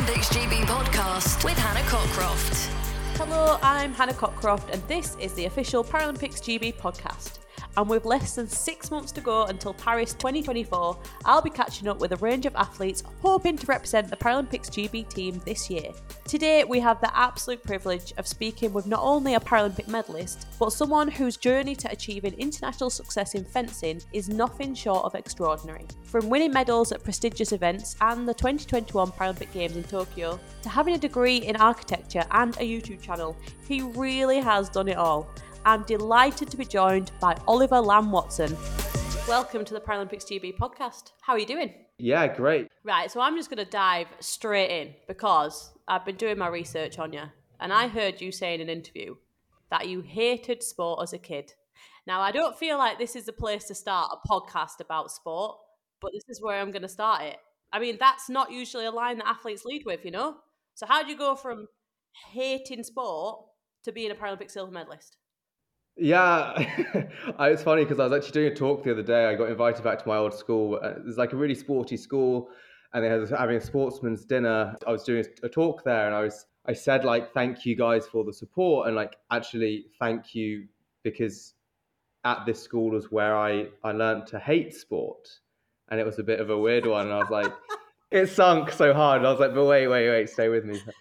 Paralympics GB podcast with Hannah Cockcroft. Hello, I'm Hannah Cockcroft and this is the official Paralympics GB podcast. And with less than 6 months to go until Paris 2024, I'll be catching up with a range of athletes hoping to represent the Paralympics GB team this year. Today, we have the absolute privilege of speaking with not only a Paralympic medalist, but someone whose journey to achieving international success in fencing is nothing short of extraordinary. From winning medals at prestigious events and the 2021 Paralympic Games in Tokyo, to having a degree in architecture and a YouTube channel, he really has done it all. I'm delighted to be joined by Oliver Lamb-Watson. Welcome to the Paralympics GB podcast. How are you doing? Yeah, great. Right, so I'm just going to dive straight in because I've been doing my research on you and I heard you say in an interview that you hated sport as a kid. Now, I don't feel like this is the place to start a podcast about sport, but this is where I'm going to start it. I mean, that's not usually a line that athletes lead with, you know? So how do you go from hating sport to being a Paralympic silver medalist? Yeah, it's funny because I was actually doing a talk the other day. I got invited back to my old school. It's like a really sporty school, and they had having a sportsman's dinner. I was doing a talk there, and I said like, thank you guys for the support, and like actually thank you because at this school was where I learned to hate sport, and it was a bit of a weird one. And I was like, it sunk so hard. And I was like, but wait, stay with me.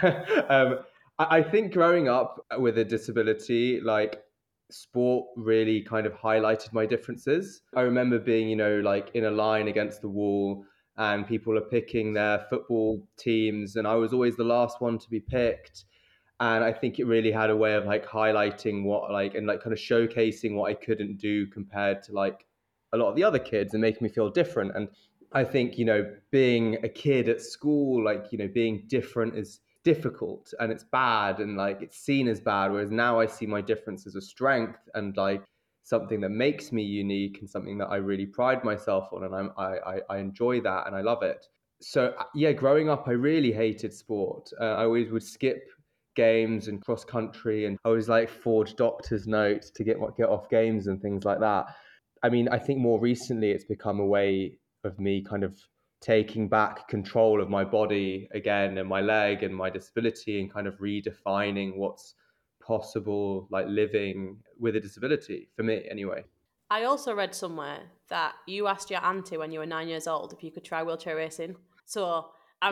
I think growing up with a disability, like sport really kind of highlighted my differences. I remember being, like in a line against the wall and people are picking their football teams and I was always the last one to be picked. And I think it really had a way of like highlighting what like and like kind of showcasing what I couldn't do compared to like a lot of the other kids and making me feel different. And I think, being a kid at school, like, being different is difficult and it's bad and like it's seen as bad. Whereas now I see my difference as a strength and like something that makes me unique and something that I really pride myself on. And I enjoy that and I love it. So yeah, growing up, I really hated sport. I always would skip games and cross country and I always like forge doctor's notes to get off games and things like that. I mean, I think more recently it's become a way of me kind of taking back control of my body again and my leg and my disability and kind of redefining what's possible, like living with a disability for me anyway. I also read somewhere that you asked your auntie when you were 9 years old if you could try wheelchair racing. So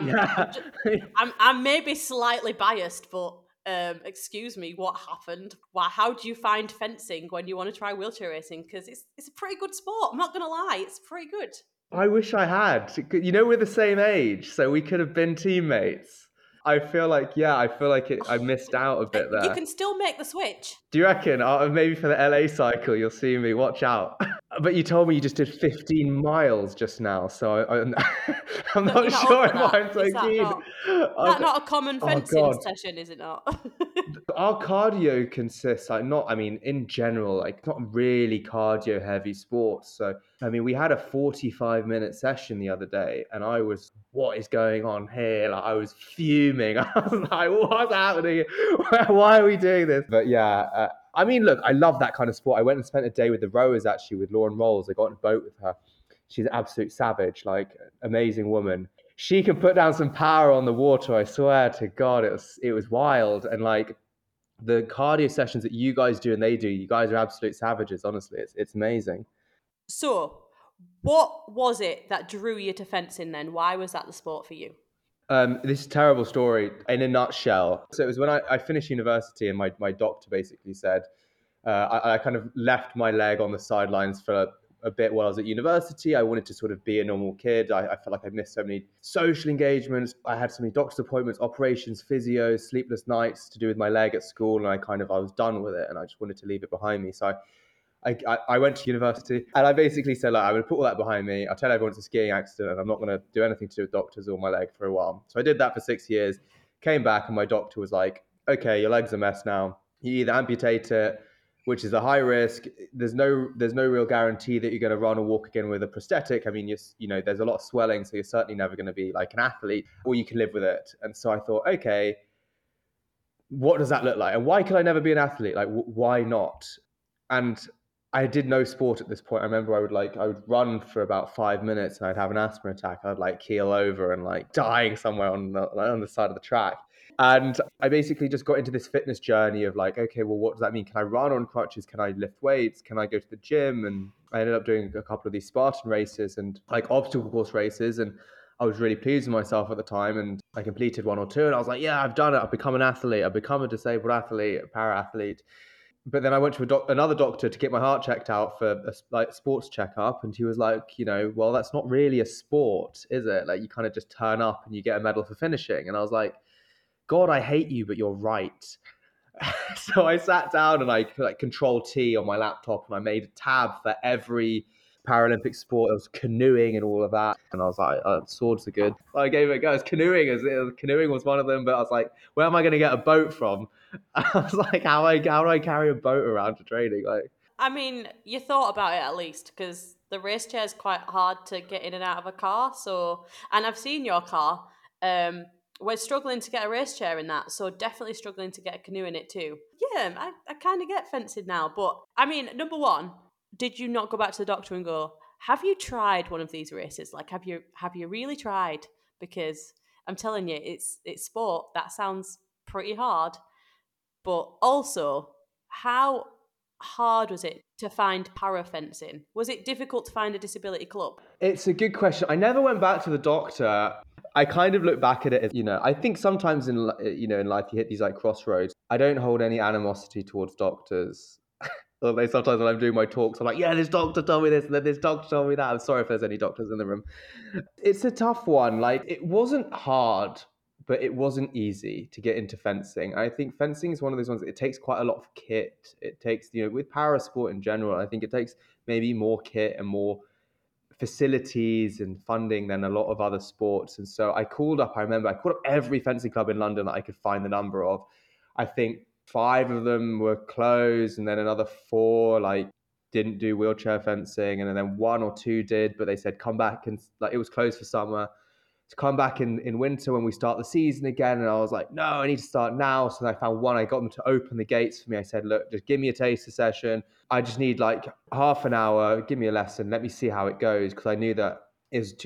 I'm maybe slightly biased, but excuse me, what happened? How do you find fencing when you want to try wheelchair racing? Because it's a pretty good sport. I'm not going to lie, it's pretty good. I wish I had. We're the same age, so we could have been teammates. I feel like I missed out a bit there. You can still make the switch. Do you reckon? Maybe for the LA cycle, you'll see me. Watch out. But you told me you just did 15 miles just now, so I'm not sure if I'm so keen. That's not a common fencing session, is it not? Our cardio consists, in general, like not really cardio heavy sports. So, we had a 45-minute session the other day and I was, what is going on here? Like, I was fuming. I was like, what's happening? Why are we doing this? But yeah, look, I love that kind of sport. I went and spent a day with the rowers, actually, with Lauren Rolls. I got on a boat with her. She's an absolute savage, like amazing woman. She can put down some power on the water. I swear to God, it was wild. And like the cardio sessions that you guys do and they do, you guys are absolute savages. Honestly, it's amazing. So, what was it that drew you to fencing then? Why was that the sport for you? This is a terrible story in a nutshell. So it was when I finished university and my doctor basically said, I kind of left my leg on the sidelines for a bit while I was at university. I wanted to sort of be a normal kid. I felt like I'd missed so many social engagements. I had so many doctor's appointments, operations, physios, sleepless nights to do with my leg at school. And I was done with it and I just wanted to leave it behind me. So I went to university and I basically said, like, I'm going to put all that behind me. I'll tell everyone it's a skiing accident and I'm not going to do anything to do with doctors or my leg for a while. So I did that for 6 years, came back and my doctor was like, okay, your leg's a mess now. You either amputate it, which is a high risk. There's no real guarantee that you're going to run or walk again with a prosthetic. I mean, there's a lot of swelling, so you're certainly never going to be like an athlete, or you can live with it. And so I thought, okay, what does that look like? And why could I never be an athlete? Like, why not? And I did no sport at this point. I remember I would run for about 5 minutes and I'd have an asthma attack. I'd like keel over and like dying somewhere on the side of the track. And I basically just got into this fitness journey of like, okay, well, what does that mean? Can I run on crutches? Can I lift weights? Can I go to the gym? And I ended up doing a couple of these Spartan races and like obstacle course races. And I was really pleased with myself at the time. And I completed one or two. And I was like, yeah, I've done it. I've become an athlete. I've become a disabled athlete, a para athlete. But then I went to another doctor to get my heart checked out for a like sports checkup, and he was like, well, that's not really a sport, is it? Like you kind of just turn up and you get a medal for finishing. And I was like, God, I hate you, but you're right. So I sat down and I like Control T on my laptop, and I made a tab for every Paralympic sport. It was canoeing and all of that, and I was like, swords are good. I gave it a go. Canoeing was one of them, but I was like, where am I going to get a boat from? I was like, how do I carry a boat around to training? Like, I mean, you thought about it at least, because the race chair is quite hard to get in and out of a car. So, and I've seen your car. We're struggling to get a race chair in that, so definitely struggling to get a canoe in it too. Yeah, I kind of get fencing now, but I mean, number one, did you not go back to the doctor and go, have you tried one of these races? Like, have you really tried? Because I'm telling you, it's sport. That sounds pretty hard. But also, how hard was it to find para fencing? Was it difficult to find a disability club? it's a good question. I never went back to the doctor. I kind of look back at it as, I think sometimes in life you hit these like crossroads. I don't hold any animosity towards doctors. Although sometimes when I'm doing my talks, I'm like, yeah, this doctor told me this, and then this doctor told me that. I'm sorry if there's any doctors in the room. It's a tough one. Like, it wasn't hard, but it wasn't easy to get into fencing. I think fencing is one of those ones, it takes quite a lot of kit. It takes, with para sport in general, I think it takes maybe more kit and more facilities and funding than a lot of other sports. And so I called up every fencing club in London that I could find the number of. I think 5 of them were closed, and then another 4 like didn't do wheelchair fencing, and then 1 or 2 did, but they said come back, and like it was closed for summer, to come back in winter when we start the season again. And I was like, no, I need to start now. So I found one. I got them to open the gates for me. I said, look, just give me a taster session. I just need like half an hour. Give me a lesson. Let me see how it goes. Because I knew that it was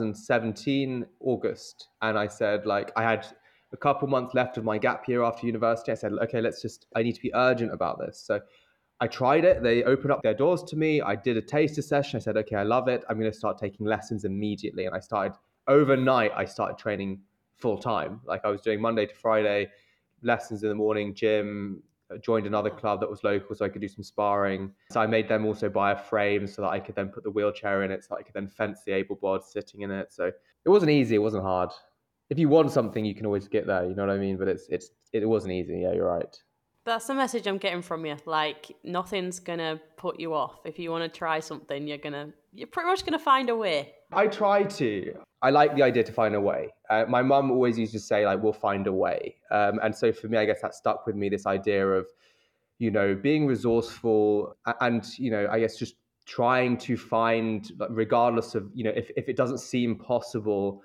2017 August, and I said, like, I had a couple months left of my gap year after university. I said, okay, I need to be urgent about this. So I tried it. They opened up their doors to me. I did a taster session. I said, okay, I love it. I'm going to start taking lessons immediately. And I started overnight. I started training full time. Like I was doing Monday to Friday lessons in the morning, gym, joined another club that was local so I could do some sparring. So I made them also buy a frame so that I could then put the wheelchair in it, so I could then fence the able board sitting in it. So it wasn't easy. It wasn't hard. If you want something, you can always get there. You know what I mean? But it wasn't easy. Yeah, you're right. That's the message I'm getting from you. Like, nothing's gonna put you off. If you want to try something, you're pretty much gonna find a way. I try to. I like the idea to find a way. My mum always used to say, like, we'll find a way. And so for me, I guess that stuck with me, this idea of, being resourceful and, I guess just trying to find, like, regardless of, if it doesn't seem possible,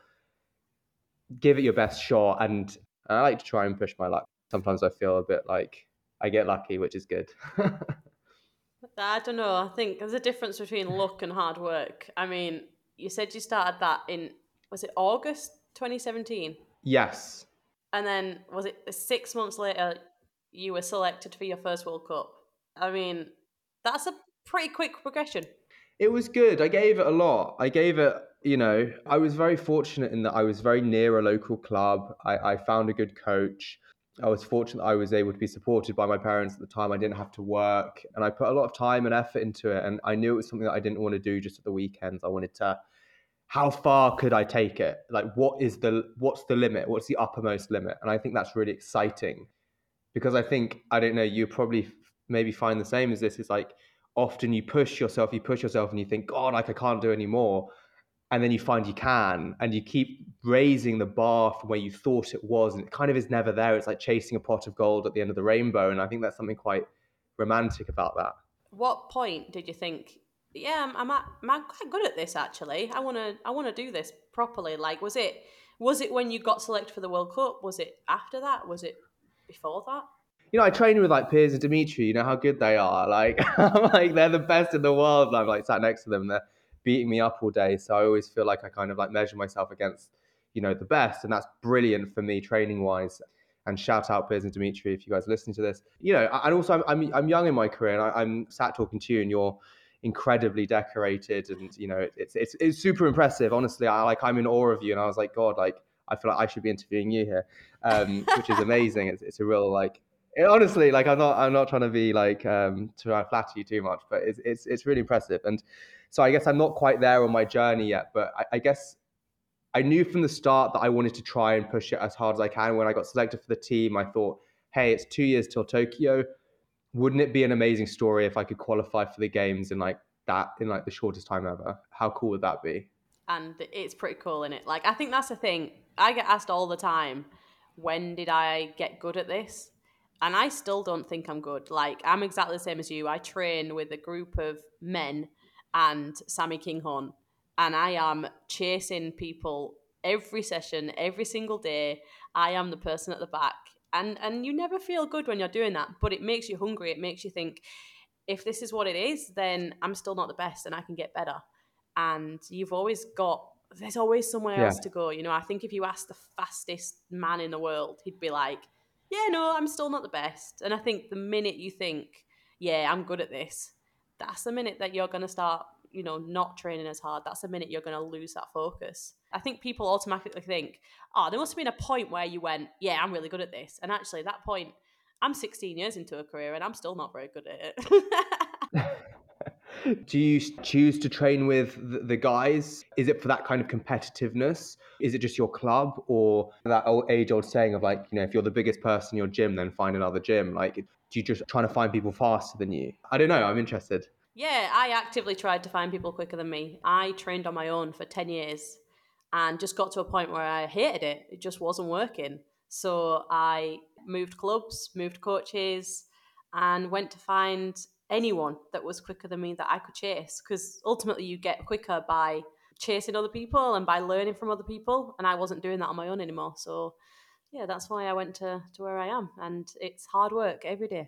give it your best shot. And I like to try and push my luck. Sometimes I feel a bit like I get lucky, which is good. I don't know. I think there's a difference between luck and hard work. I mean, you said you started that was it August 2017? Yes. And then was it 6 months later you were selected for your first World Cup? I mean, that's a pretty quick progression. It was good. I gave it a lot. I was very fortunate in that I was very near a local club. I found a good coach. I was fortunate I was able to be supported by my parents at the time. I didn't have to work, and I put a lot of time and effort into it. And I knew it was something that I didn't want to do just at the weekends. I wanted to, how far could I take it? Like, what's the limit? What's the uppermost limit? And I think that's really exciting, because I think, I don't know, you probably maybe find the same as this. It's like often you push yourself and you think, God, like I can't do any more. And then you find you can, and you keep raising the bar from where you thought it was. And it kind of is never there. It's like chasing a pot of gold at the end of the rainbow. And I think that's something quite romantic about that. What point did you think, yeah, I'm quite good at this actually. I wanna do this properly. Like, was it when you got selected for the World Cup? Was it after that? Was it before that? I train with like Piers and Dimitri. You know how good they are. Like, I'm like they're the best in the world. And I'm like sat next to them. And they're beating me up all day. So I always feel like I kind of like measure myself against, the best, and that's brilliant for me training wise. And shout out Piers and Dimitri if you guys are listening to this. And also I'm young in my career, and I'm sat talking to you, and you're incredibly decorated, and it's super impressive. Honestly, I'm in awe of you, and I was like, God, like I feel like I should be interviewing you here, which is amazing. It's a real like. Honestly, like I'm not trying to be like to flatter you too much, but it's really impressive. And so I guess I'm not quite there on my journey yet, but I guess I knew from the start that I wanted to try and push it as hard as I can. When I got selected for the team, I thought, hey, it's 2 years till Tokyo. Wouldn't it be an amazing story if I could qualify for the games in like the shortest time ever? How cool would that be? And it's pretty cool, isn't it? Like, I think that's the thing. I get asked all the time, when did I get good at this? And I still don't think I'm good. Like, I'm exactly the same as you. I train with a group of men and Sammy Kinghorn, and I am chasing people every session, every single day. I am the person at the back. And you never feel good when you're doing that, but it makes you hungry. It makes you think, if this is what it is, then I'm still not the best and I can get better. And there's always somewhere Yeah. else to go. I think if you ask the fastest man in the world, he'd be like, yeah, no, I'm still not the best. And I think the minute you think, yeah, I'm good at this, that's the minute that you're going to start, not training as hard. That's the minute you're going to lose that focus. I think people automatically think, oh, there must have been a point where you went, yeah, I'm really good at this. And actually, that point, I'm 16 years into a career and I'm still not very good at it. Do you choose to train with the guys? Is it for that kind of competitiveness? Is it just your club, or that age-old saying of like, if you're the biggest person in your gym, then find another gym? Like, do you just trying to find people faster than you? I don't know. I'm interested. Yeah, I actively tried to find people quicker than me. I trained on my own for 10 years and just got to a point where I hated it. It just wasn't working. So I moved clubs, moved coaches, and went to find anyone that was quicker than me that I could chase. Because ultimately, you get quicker by chasing other people and by learning from other people. And I wasn't doing that on my own anymore. So yeah, that's why I went to where I am. And it's hard work every day.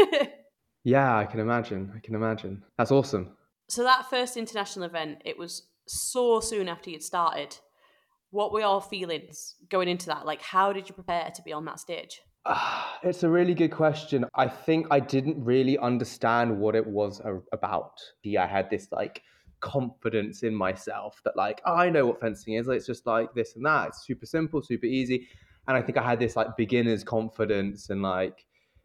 Yeah, I can imagine. I can imagine. That's awesome. So that first international event, it was so soon after you'd started. What were your feelings going into that? Like, how did you prepare to be on that stage? It's a really good question. I think I didn't really understand what it was about. Yeah, I had this like confidence in myself that like, oh, I know what fencing is. Like, it's just like this and that. It's super simple, super easy. And I think I had this like beginner's confidence and like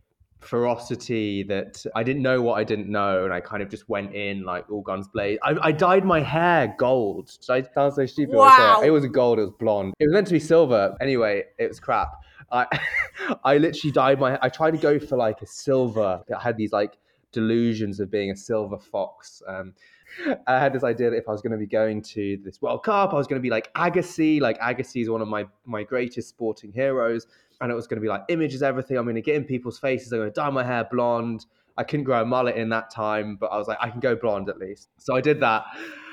ferocity that I didn't know what I didn't know, and I kind of just went in like all guns blazing. I dyed my hair gold. I sound so stupid when I say it. It Wow. wasn't gold, it was blonde. It was meant to be silver. Anyway, it was crap. I I literally dyed my. I tried to go for like a silver. I had these like delusions of being a silver fox. I had this idea that if I was going to be going to this World Cup, I was going to be like Agassi. Like Agassi is one of my greatest sporting heroes, and it was going to be like images, everything. I'm going to get in people's faces. I'm going to dye my hair blonde. I couldn't grow a mullet in that time, but I was like, I can go blonde at least. So I did that.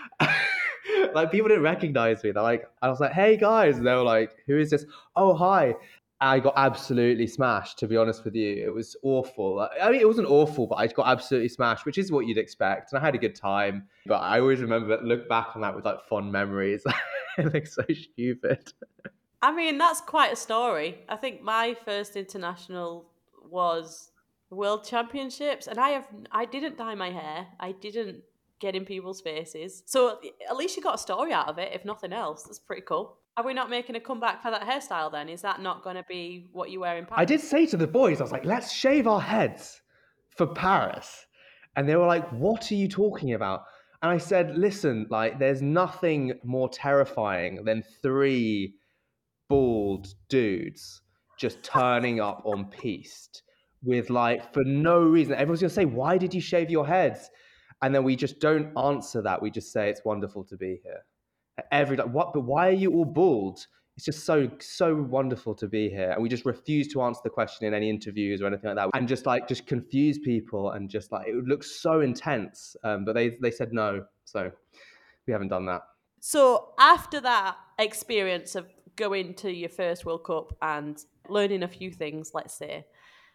Like people didn't recognize me. I was like, hey guys, and they were like, who is this? Oh hi. I got absolutely smashed, to be honest with you. It was awful. I mean, it wasn't awful, but I got absolutely smashed, which is what you'd expect. And I had a good time. But I always look back on that with like fond memories. It looks so stupid. I mean, that's quite a story. I think my first international was World Championships, and I didn't dye my hair. I didn't get in people's faces. So at least you got a story out of it, if nothing else. That's pretty cool. Are we not making a comeback for that hairstyle then? Is that not going to be what you wear in Paris? I did say to the boys, I was like, let's shave our heads for Paris. And they were like, what are you talking about? And I said, listen, like, there's nothing more terrifying than three bald dudes just turning up on piste with like for no reason. Everyone's gonna say, why did you shave your heads? And then we just don't answer that. We just say it's wonderful to be here. Every like, what? But why are you all bald? It's just so wonderful to be here, and we just refuse to answer the question in any interviews or anything like that, and just confuse people, and just like it would look so intense. But they said no, so we haven't done that. So after that experience of going to your first World Cup and learning a few things, let's say,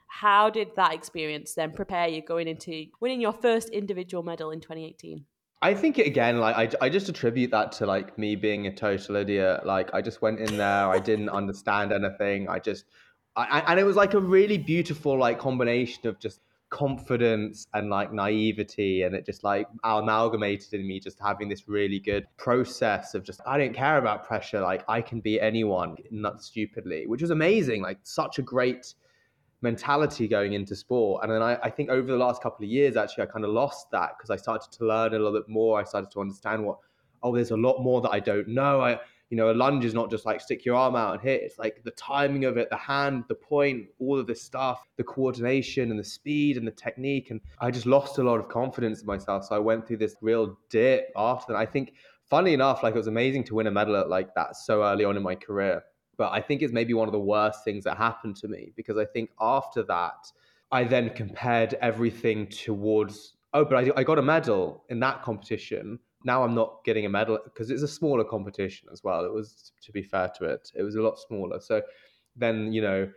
How did that experience then prepare you going into winning your first individual medal in 2018? I think again, like I just attribute that to like me being a total idiot. Like I just went in there, I didn't understand anything. And it was like a really beautiful like combination of just confidence and like naivety, and it just like amalgamated in me just having this really good process of just I don't care about pressure. Like I can be anyone, not stupidly, which was amazing. Like such a great mentality going into sport. And then I think over the last couple of years, actually, I kind of lost that because I started to learn a little bit more. I started to understand there's a lot more that I don't know. A lunge is not just like stick your arm out and hit. It's like the timing of it, the hand, the point, all of this stuff, the coordination and the speed and the technique. And I just lost a lot of confidence in myself. So I went through this real dip after that. I think, funnily enough, like it was amazing to win a medal at like that so early on in my career. But I think it's maybe one of the worst things that happened to me, because I think after that, I then compared everything towards, but I got a medal in that competition. Now I'm not getting a medal because it's a smaller competition as well. It was, to be fair to it, it was a lot smaller. So then,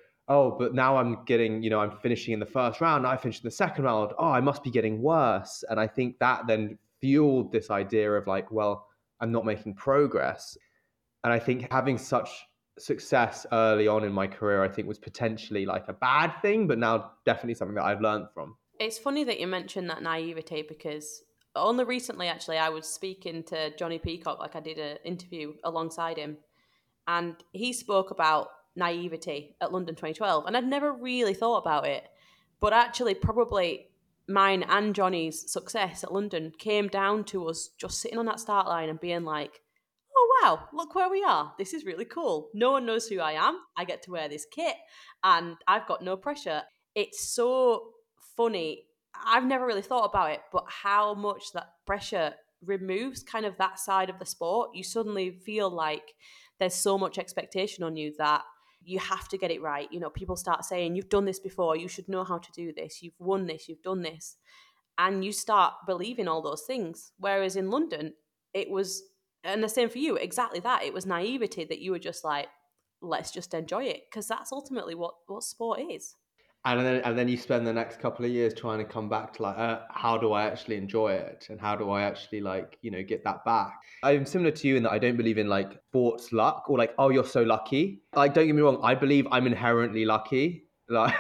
but now I'm getting, I'm finishing in the first round. I finished in the second round. Oh, I must be getting worse. And I think that then fueled this idea of like, well, I'm not making progress. And I think having such success early on in my career, I think was potentially like a bad thing, but now definitely something that I've learned from. It's funny that you mentioned that naivety, because only recently, actually, I was speaking to Johnny Peacock, like I did an interview alongside him, and he spoke about naivety at London 2012, and I'd never really thought about it. But actually, probably mine and Johnny's success at London came down to us just sitting on that start line and being like, oh wow, look where we are. This is really cool. No one knows who I am. I get to wear this kit and I've got no pressure. It's so funny. I've never really thought about it, but how much that pressure removes kind of that side of the sport. You suddenly feel like there's so much expectation on you that you have to get it right. People start saying, you've done this before, you should know how to do this, you've won this, you've done this. And you start believing all those things. Whereas in London, it was, and the same for you, exactly that. It was naivety that you were just like, let's just enjoy it. Because that's ultimately what sport is. And then you spend the next couple of years trying to come back to like, how do I actually enjoy it, and how do I actually like get that back. I'm similar to you in that I don't believe in like sports luck or like, oh, you're so lucky. Like, don't get me wrong, I believe I'm inherently lucky, like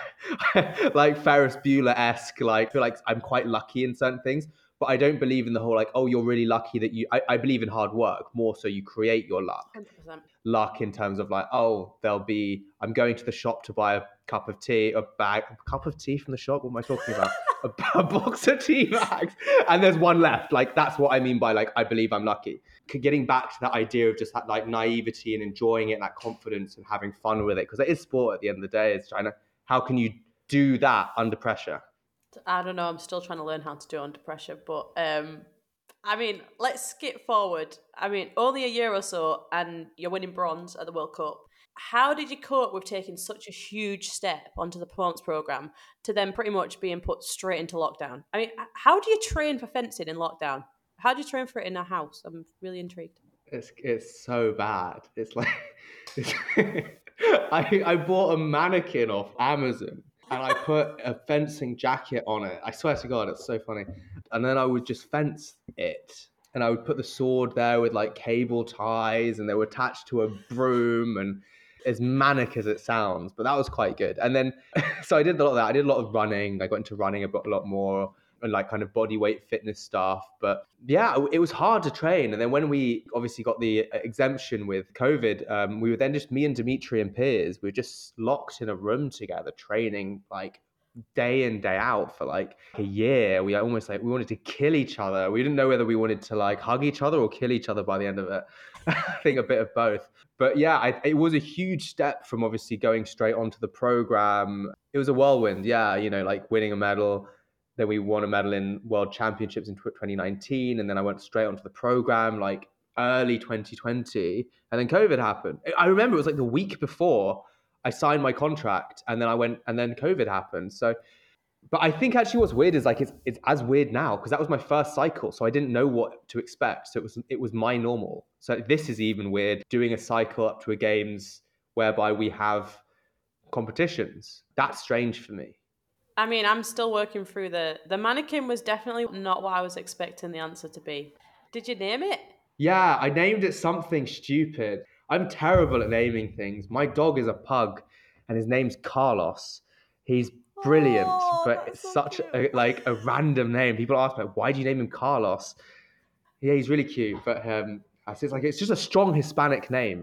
like Ferris Bueller-esque. Like I feel like I'm quite lucky in certain things, but I don't believe in the whole like, oh, you're really lucky that I believe in hard work more, so you create your luck. 100%. Luck in terms of like, oh, I'm going to the shop to buy a cup of tea, a cup of tea from the shop. What am I talking about? a box of tea bags, and there's one left. Like, that's what I mean by like, I believe I'm lucky. Getting back to that idea of just that like naivety and enjoying it, and that confidence and having fun with it, because it is sport at the end of the day. It's trying to, how can you do that under pressure? I don't know. I'm still trying to learn how to do it under pressure, but I mean, let's skip forward. I mean, only a year or so, and you're winning bronze at the World Cup. How did you cope with taking such a huge step onto the performance program to then pretty much being put straight into lockdown? I mean, how do you train for fencing in lockdown? How do you train for it in a house? I'm really intrigued. It's so bad. It's like it's, I bought a mannequin off Amazon and I put a fencing jacket on it. I swear to God, it's so funny. And then I would just fence it. And I would put the sword there with like cable ties, and they were attached to a broom, and as manic as it sounds, but that was quite good. And then, so I did a lot of that. I did a lot of running. I got into running a lot more, and like kind of body weight fitness stuff. But yeah, it was hard to train. And then when we obviously got the exemption with COVID, we were then just me and Dimitri and Piers. We were just locked in a room together, training like day in day out for like a year. We almost like we wanted to kill each other. We didn't know whether we wanted to like hug each other or kill each other by the end of it. I think a bit of both. But yeah, it was a huge step from obviously going straight onto the program. It was a whirlwind. Yeah, like winning a medal. Then we won a medal in World Championships in 2019, and then I went straight onto the program like early 2020, and then COVID happened. I remember it was like the week before I signed my contract, and then I went, and then COVID happened. So, but I think actually what's weird is like it's as weird now because that was my first cycle, so I didn't know what to expect. So it was my normal. So this is even weird, doing a cycle up to a games whereby we have competitions. That's strange for me. I mean, I'm still working through the mannequin was definitely not what I was expecting the answer to be. Did you name it? Yeah, I named it something stupid. I'm terrible at naming things. My dog is a pug, and his name's Carlos. He's brilliant, Oh, but that's it's so such cute. a random name. People ask me, why do you name him Carlos? Yeah, he's really cute, but it's just a strong Hispanic name.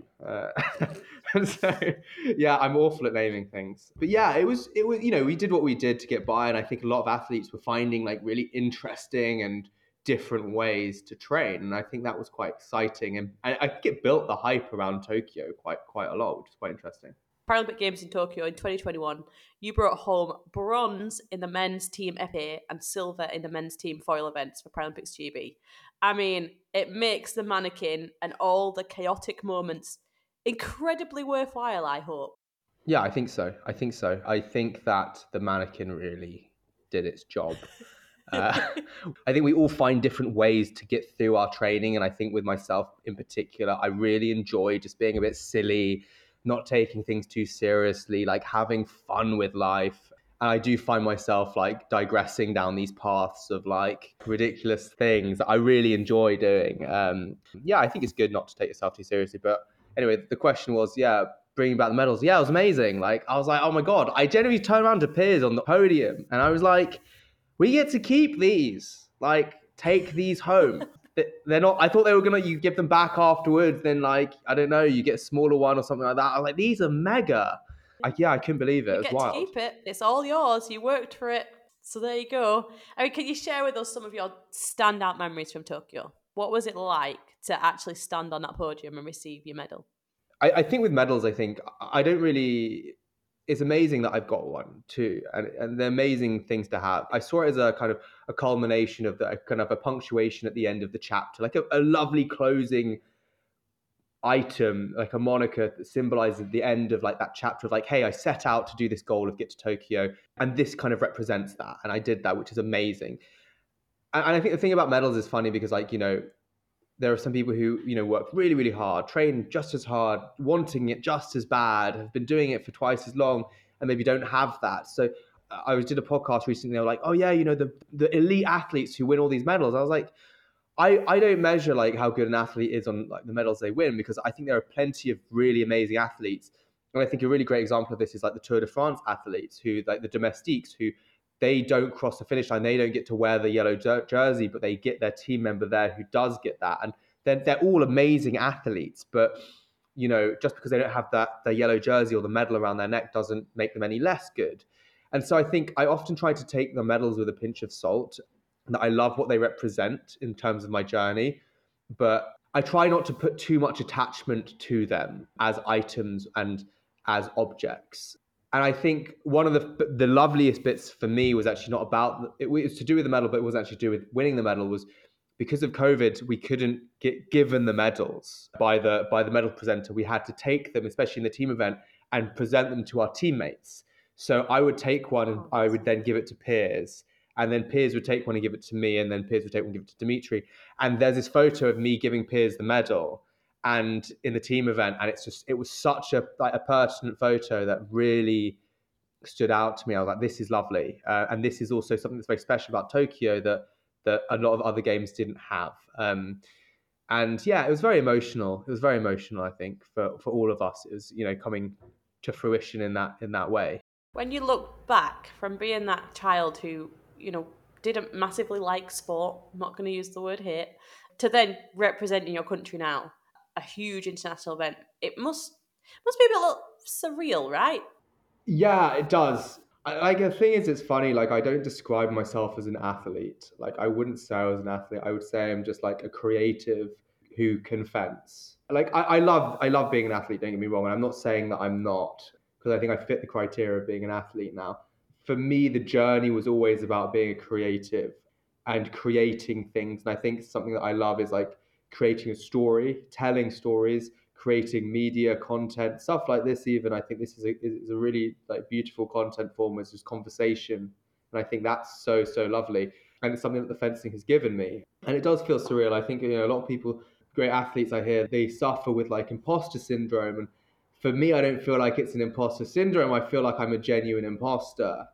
And so yeah, I'm awful at naming things. But yeah, it was we did what we did to get by, and I think a lot of athletes were finding like really interesting and different ways to train, and I think that was quite exciting. And I think it built the hype around Tokyo quite a lot, which is quite interesting. Paralympic Games in Tokyo in 2021, you brought home bronze in the men's team FA and silver in the men's team foil events for Paralympics GB. I mean, it makes the mannequin and all the chaotic moments incredibly worthwhile, I hope. Yeah, I think so. I think that the mannequin really did its job. Uh, I think we all find different ways to get through our training. And I think with myself in particular, I really enjoy just being a bit silly, not taking things too seriously, like having fun with life. And I do find myself like digressing down these paths of like ridiculous things that I really enjoy doing. Yeah, I think it's good not to take yourself too seriously. But anyway, the question was, yeah, bringing back the medals. Yeah, it was amazing. Like, I was like, oh my God. I genuinely turned around to Piers on the podium and I was like, we get to keep these. Like, take these home. They're not. I thought they were gonna. You give them back afterwards. Then, like, I don't know. You get a smaller one or something like that. I was like, these are mega. Like, yeah, I couldn't believe it. You It was get to wild. keep it. It's all yours. You worked for it. So there you go. I mean, can you share with us some of your standout memories from Tokyo? What was it like to actually stand on that podium and receive your medal? I think with medals, I think I don't really. It's amazing that I've got one too, and they're amazing things to have. I saw it as a kind of a culmination of the kind of a punctuation at the end of the chapter, like a lovely closing item, like a moniker that symbolizes the end of like that chapter of like, hey, I set out to do this goal of get to Tokyo, and this kind of represents that, and I did that, which is amazing. And I think the thing about medals is funny because like there are some people who work really really hard, train just as hard, wanting it just as bad, have been doing it for twice as long, and maybe don't have that. So I was did a podcast recently. They were like, oh yeah, the elite athletes who win all these medals. I was like, I don't measure like how good an athlete is on like the medals they win, because I think there are plenty of really amazing athletes. And I think a really great example of this is like the Tour de France athletes, who like the domestiques, who they don't cross the finish line, they don't get to wear the yellow jersey, but they get their team member there who does get that. And they're all amazing athletes, but just because they don't have the yellow jersey or the medal around their neck doesn't make them any less good. And so I think I often try to take the medals with a pinch of salt, that I love what they represent in terms of my journey, but I try not to put too much attachment to them as items and as objects. And I think one of the loveliest bits for me was actually not about it was to do with the medal, but it wasn't actually to do with winning the medal. Was because of COVID, we couldn't get given the medals by the medal presenter. We had to take them, especially in the team event, and present them to our teammates. So I would take one and I would then give it to Piers, and then Piers would take one and give it to me, and then Piers would take one and give it to Dimitri. And there's this photo of me giving Piers the medal, and in the team event, and it was such a pertinent photo that really stood out to me. I was like, this is lovely, and this is also something that's very special about Tokyo that a lot of other games didn't have. And yeah, it was very emotional. It was very emotional, I think, for all of us. It was coming to fruition in that way. When you look back from being that child who, didn't massively like sport, I'm not going to use the word hate, to then representing your country now, a huge international event, it must be a bit little surreal, right? Yeah, it does. Like the thing is, it's funny. Like I don't describe myself as an athlete. Like I wouldn't say I was an athlete. I would say I'm just like a creative who can fence. Like I love being an athlete. Don't get me wrong. And I'm not saying that I'm not, because I think I fit the criteria of being an athlete now. For me, the journey was always about being a creative and creating things. And I think something that I love is like creating a story, telling stories, creating media content, stuff like this. Even I think this is a really like beautiful content form. It's just conversation, and I think that's so lovely, and it's something that the fencing has given me. And it does feel surreal. I think a lot of people, great athletes I hear, they suffer with like imposter syndrome, and for me, I don't feel like it's an imposter syndrome. I feel like I'm a genuine imposter.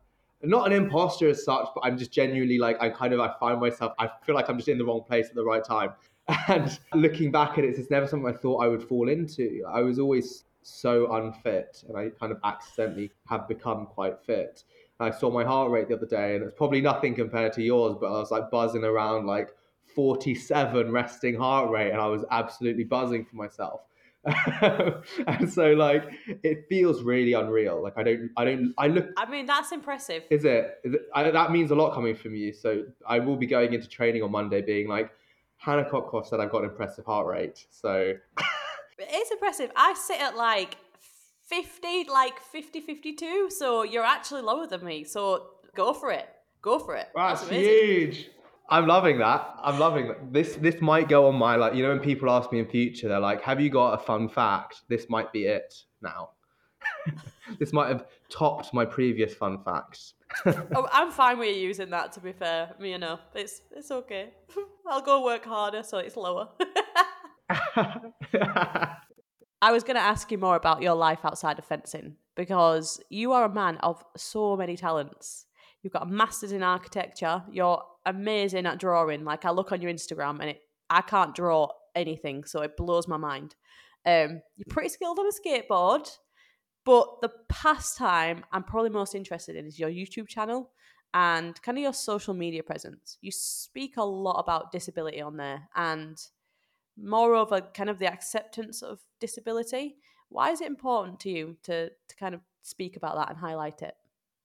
not an imposter as such, but I'm just genuinely like, I find myself, I feel like I'm just in the wrong place at the right time. And looking back at it, it's never something I thought I would fall into. I was always so unfit, and I kind of accidentally have become quite fit. And I saw my heart rate the other day, and it's probably nothing compared to yours, but I was like buzzing around like 47 resting heart rate, and I was absolutely buzzing for myself. And so like it feels really unreal. Like I look. I mean, that's impressive. Is it? That means a lot coming from you. So I will be going into training on Monday being like, Hannah Cockcroft said I've got an impressive heart rate. So It's impressive. I sit at like 50, 52. So you're actually lower than me. So go for it. Go for it. that's amazing. huge. I'm loving that. I'm loving that. This might go on my, like, when people ask me in future, they're like, have you got a fun fact? This might be it now. This might have topped my previous fun facts. Oh, I'm fine with you using that, to be fair. Me, it's okay. I'll go work harder so it's lower. I was going to ask you more about your life outside of fencing, because you are a man of so many talents. You've got a master's in architecture. You're amazing at drawing. Like, I look on your Instagram and I can't draw anything, so it blows my mind. You're pretty skilled on a skateboard, but the pastime I'm probably most interested in is your YouTube channel and kind of your social media presence. You speak a lot about disability on there, and moreover, kind of the acceptance of disability. Why is it important to you to kind of speak about that and highlight it?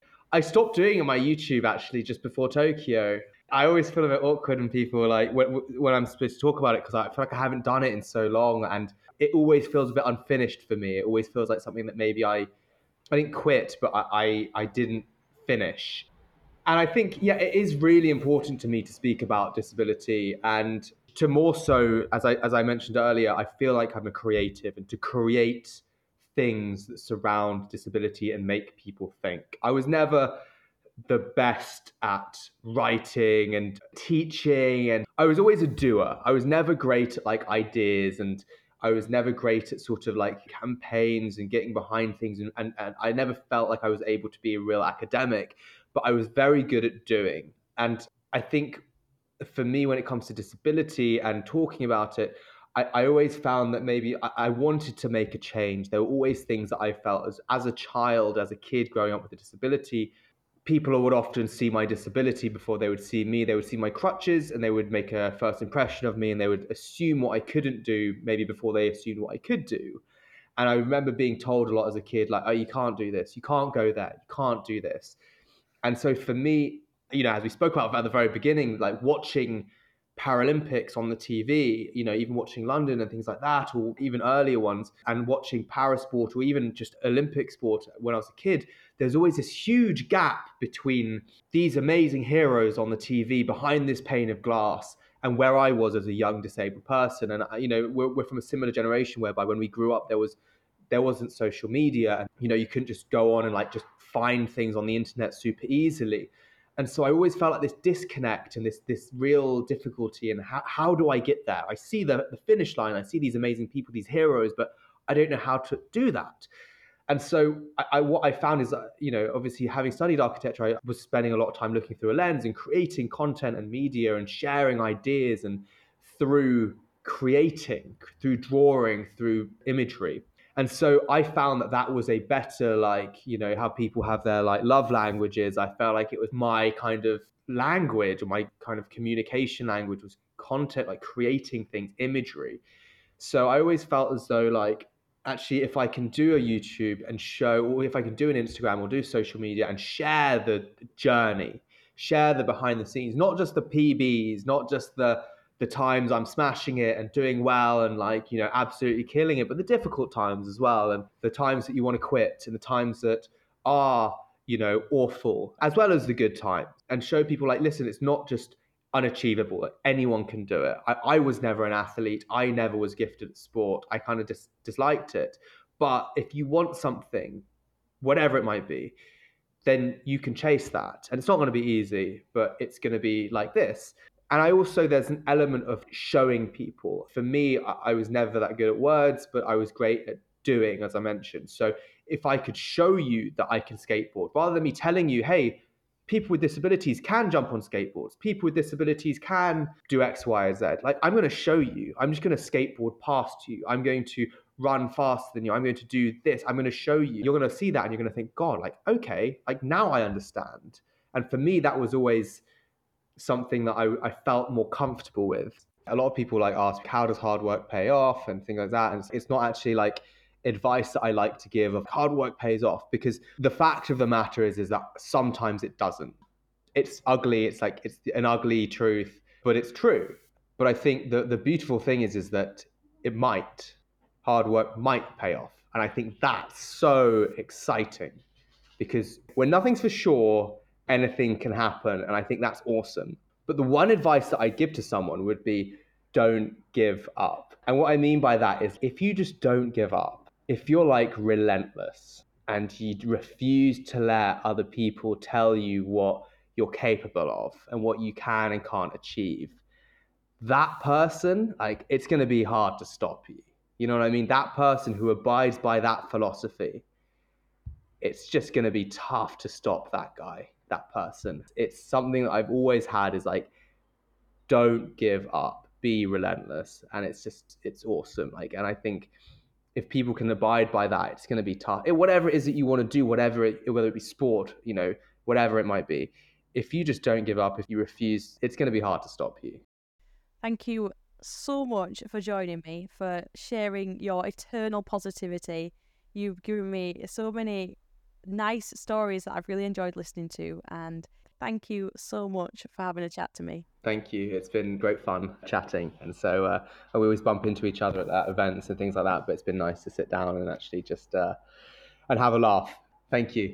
I stopped doing it on my YouTube actually just before Tokyo. I always feel a bit awkward when people are like when I'm supposed to talk about it, because I feel like I haven't done it in so long, and it always feels a bit unfinished for me. It always feels like something that maybe I didn't quit, but I didn't finish. And I think, yeah, it is really important to me to speak about disability, and to more so, as I mentioned earlier, I feel like I'm a creative, and to create things that surround disability and make people think. I was never the best at writing and teaching, and I was always a doer. I was never great at like ideas, and I was never great at sort of like campaigns and getting behind things, and I never felt like I was able to be a real academic, but I was very good at doing. And I think for me, when it comes to disability and talking about it, I always found that maybe I wanted to make a change. There were always things that I felt as a child, as a kid growing up with a disability, people would often see my disability before they would see me. They would see my crutches and they would make a first impression of me, and they would assume what I couldn't do maybe before they assumed what I could do. And I remember being told a lot as a kid, like, oh, you can't do this, you can't go there, you can't do this. And so for me, as we spoke about at the very beginning, like watching Paralympics on the TV, even watching London and things like that, or even earlier ones, and watching parasport or even just Olympic sport when I was a kid, there's always this huge gap between these amazing heroes on the TV behind this pane of glass and where I was as a young disabled person. And, we're from a similar generation whereby when we grew up, there wasn't social media, and, you couldn't just go on and like just find things on the internet super easily. And so I always felt like this disconnect and this real difficulty in how do I get there? I see the finish line, I see these amazing people, these heroes, but I don't know how to do that. And so what I found is, obviously having studied architecture, I was spending a lot of time looking through a lens and creating content and media and sharing ideas, and through creating, through drawing, through imagery. And so I found that was a better, like, how people have their like love languages. I felt like it was my kind of language, or my kind of communication language was content, like creating things, imagery. So I always felt as though like, actually, if I can do a YouTube and show, or if I can do an Instagram or do social media and share the journey, share the behind the scenes, not just the PBs, not just the times I'm smashing it and doing well and like, absolutely killing it, but the difficult times as well, and the times that you want to quit, and the times that are, awful, as well as the good times, and show people like, listen, it's not just unachievable. Anyone can do it. I was never an athlete. I never was gifted at sport. I kind of disliked it. But if you want something, whatever it might be, then you can chase that. And it's not going to be easy, but it's going to be like this. And there's an element of showing people. For me, I was never that good at words, but I was great at doing, as I mentioned. So if I could show you that I can skateboard, rather than me telling you, hey, people with disabilities can jump on skateboards. People with disabilities can do X, Y, Z. Like, I'm going to show you. I'm just going to skateboard past you. I'm going to run faster than you. I'm going to do this. I'm going to show you. You're going to see that and you're going to think, God, like, okay, like now I understand. And for me, that was always something that I felt more comfortable with. A lot of people like ask, how does hard work pay off and things like that? And it's not actually like advice that I like to give of hard work pays off, because the fact of the matter is that sometimes it doesn't. It's ugly. It's like, it's an ugly truth, but it's true. But I think the beautiful thing is that it might. Hard work might pay off. And I think that's so exciting, because when nothing's for sure, anything can happen. And I think that's awesome. But the one advice that I'd give to someone would be, don't give up. And what I mean by that is, if you just don't give up, if you're like relentless and you refuse to let other people tell you what you're capable of and what you can and can't achieve, that person, like, it's going to be hard to stop you. You know what I mean? That person who abides by that philosophy, it's just going to be tough to stop that guy, that person. It's something that I've always had, is like, don't give up, be relentless. And it's awesome. Like, and I think if people can abide by that, it's going to be tough. Whatever it is that you want to do, whether it be sport, you know, whatever it might be, if you just don't give up, if you refuse, it's going to be hard to stop you. Thank you so much for joining me, for sharing your eternal positivity. You've given me so many nice stories that I've really enjoyed listening to, and thank you so much for having a chat to me. Thank you. It's been great fun chatting. And so we always bump into each other at events and things like that, but it's been nice to sit down and actually just and have a laugh. Thank you.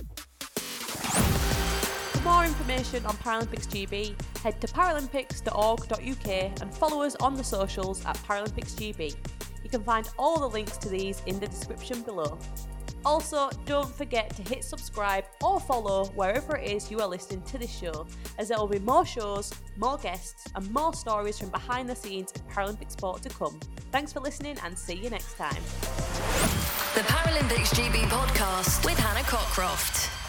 For more information on Paralympics GB, head to paralympics.org.uk and follow us on the socials at Paralympics GB. You can find all the links to these in the description below. Also, don't forget to hit subscribe or follow wherever it is you are listening to this show, as there will be more shows, more guests, and more stories from behind the scenes of Paralympic sport to come. Thanks for listening, and see you next time. The Paralympics GB podcast with Hannah Cockcroft.